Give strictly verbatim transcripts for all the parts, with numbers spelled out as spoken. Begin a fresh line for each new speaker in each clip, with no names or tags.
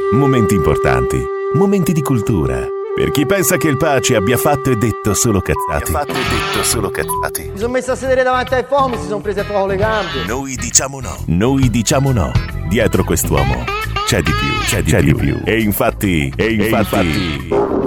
Momenti importanti, momenti di cultura. Per chi pensa che il Pace abbia fatto e detto solo cazzate.
fatto e detto solo cazzate.
Mi sono messo a sedere davanti ai fuoco, mi si sono prese a poco le gambe.
Noi diciamo no. Noi diciamo no. Dietro quest'uomo c'è di più, c'è di, c'è più. di più. E infatti, e infatti... E infatti...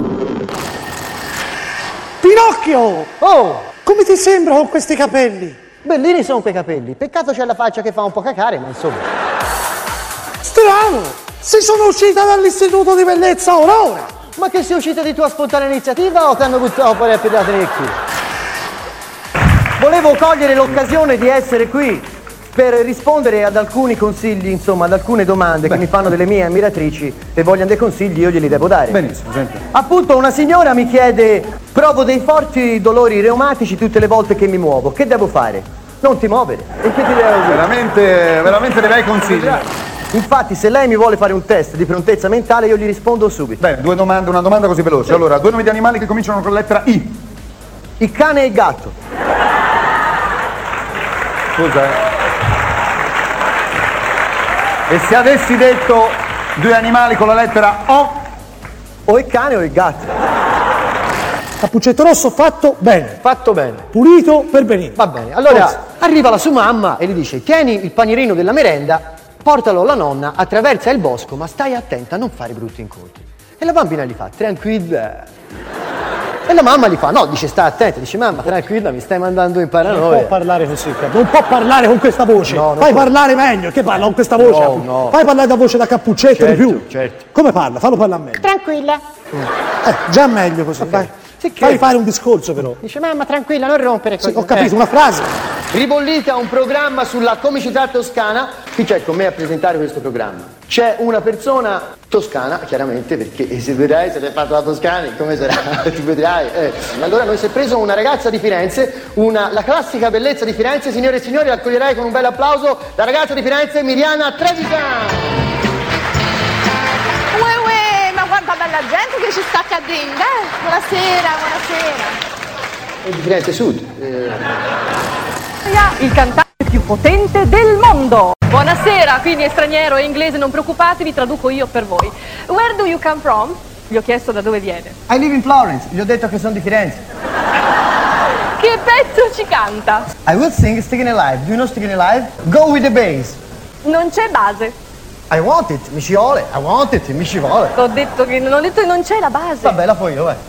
Pinocchio!
Oh!
Come ti sembra con questi capelli?
Bellini sono quei capelli. Peccato c'è la faccia che fa un po' cacare, ma insomma.
Strano! Si sono uscita dall'istituto di bellezza ora ora!
Ma che sei uscita di tua spontanea iniziativa o ti hanno buttato poi a pedate nel culo? Volevo cogliere l'occasione di essere qui per rispondere ad alcuni consigli, insomma, ad alcune domande Beh. che mi fanno delle mie ammiratrici e vogliono dei consigli, io glieli devo dare.
Benissimo, senti.
Appunto, una signora mi chiede: provo dei forti dolori reumatici tutte le volte che mi muovo, che devo fare? Non ti muovere. E che ti devo dire?
Veramente, veramente dei bei consigli.
Infatti, se lei mi vuole fare un test di prontezza mentale, io gli rispondo subito.
Bene, due domande, una domanda così veloce. Sì. Allora, due nomi di animali che cominciano con la lettera I.
Il cane e il gatto.
Scusa, eh. E se avessi detto due animali con la lettera O?
O il cane o il gatto.
Cappuccetto rosso fatto bene.
Fatto bene.
Pulito per benissimo.
Va bene. Allora, Forza. arriva la sua mamma e gli dice: tieni il panierino della merenda, portalo alla nonna, attraversa il bosco, ma stai attenta a non fare brutti incontri. E la bambina gli fa: tranquilla. E la mamma gli fa: no, dice stai attenta, dice mamma tranquilla, mi stai mandando in paranoia.
Non può parlare così, non può parlare con questa voce. No, Fai può. parlare meglio, che parla con questa voce?
No, no.
Fai parlare da voce da cappuccetto
certo,
di più.
Certo.
Come parla? Fallo parlare meglio.
Tranquilla.
Eh, già meglio così, dai.
Sì, che...
Fai fare un discorso però.
Dice mamma tranquilla, non rompere così.
Sì, ho capito, eh. una frase.
Ribollita un programma sulla comicità toscana. Chi c'è con me a presentare questo programma? C'è una persona toscana, chiaramente, perché se vedrai se l'hai fatto la Toscana, come sarà? Tu vedrai. Eh. Allora noi si è preso una ragazza di Firenze, una, la classica bellezza di Firenze, signore e signori, accoglierei con un bel applauso la ragazza di Firenze, Miriana Trevisan.
Uè uè, ma guarda bella gente che ci sta accadendo, eh? Buonasera, buonasera.
È di Firenze Sud. Eh.
Il cantante più potente del mondo. Buonasera, quindi è straniero e inglese, non preoccupatevi, traduco io per voi. Where do you come from? Gli ho chiesto da dove viene.
I live in Florence, gli ho detto che sono di Firenze.
Che pezzo ci canta?
I will sing Sticking Alive. Do you know Sticking Alive? Go with the bass.
Non c'è base.
I want it, mi ci vuole. I want it, mi ci vuole.
Ho detto che non ho detto che non c'è la base.
Vabbè, la fo io, vai.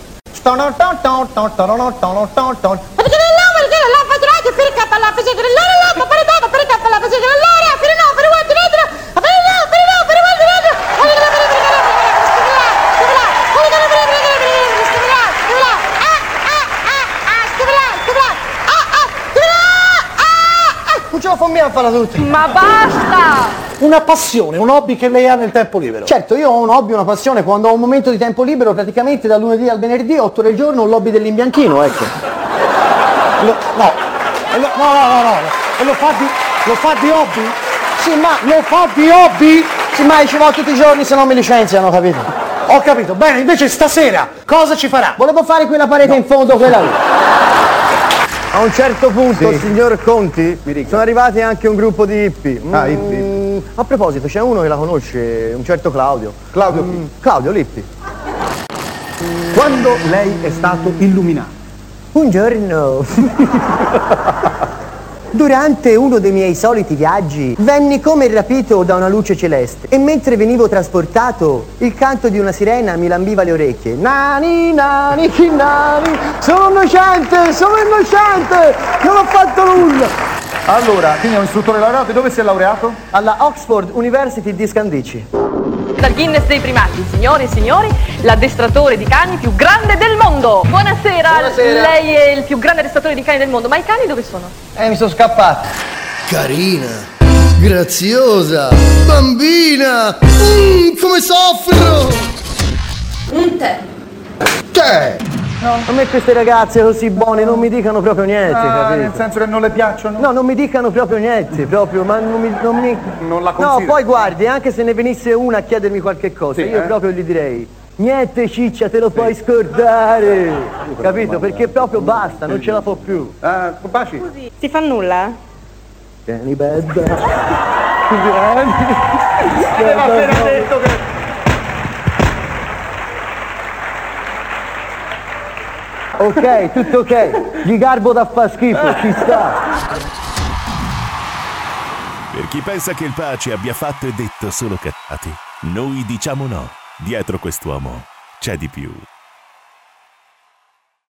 Non ce la fa mia a farla tutta.
Ma basta!
Una passione, un hobby che lei ha nel tempo libero.
Certo, io ho un hobby, una passione, quando ho un momento di tempo libero, praticamente dal lunedì al venerdì, otto ore al giorno, un hobby dell'imbianchino, ecco.
Lo, no, lo, no, no, no, no, e lo fa di, lo fa di hobby?
Sì, ma
lo fa di hobby?
Sì, ma ci vado tutti i giorni, se no mi licenziano, capito?
Ho capito, bene, invece stasera cosa ci farà?
Volevo fare quella parete no. in fondo, quella lì. A un certo punto,
sì.
signor Conti, sono arrivati anche un gruppo di hippie.
Ah, hippie.
Mm, a proposito, c'è uno che la conosce, un certo Claudio.
Claudio
mm,
chi?
Claudio Lippi.
Quando lei è stato illuminato?
Un giorno, durante uno dei miei soliti viaggi, venni come rapito da una luce celeste e mentre venivo trasportato, il canto di una sirena mi lambiva le orecchie. Nani, nani, chi nani, sono innocente, sono innocente, non ho fatto nulla.
Allora, quindi è un istruttore laureato, e dove si è laureato?
Alla Oxford University di Scandicci.
Dal Guinness dei primati, signore e signori, l'addestratore di cani più grande del mondo. Buonasera.
Buonasera.
Lei è il più grande addestratore di cani del mondo, ma i cani dove sono?
Eh, mi sono scappato.
Carina, graziosa, bambina, mm, come soffro!
Un tè.
Tè! No. A me queste ragazze così buone non mi dicano proprio niente,
ah,
capito?
Nel senso che non le piacciono?
No, non mi dicano proprio niente, proprio, ma non mi... Non, mi...
non la considero.
No, poi guardi, anche se ne venisse una a chiedermi qualche cosa, sì, io eh? proprio gli direi: niente ciccia, te lo sì. puoi scordare, capito? Perché proprio basta, non ce la può più.
Ah, Baci?
Scusi, si fa nulla?
Vieni, bella.
Aveva appena detto che...
Ok, tutto ok. Gli garbo da fa schifo, ci sta.
Per chi pensa che il Paci abbia fatto e detto solo cazzate, noi diciamo no. Dietro quest'uomo c'è di più.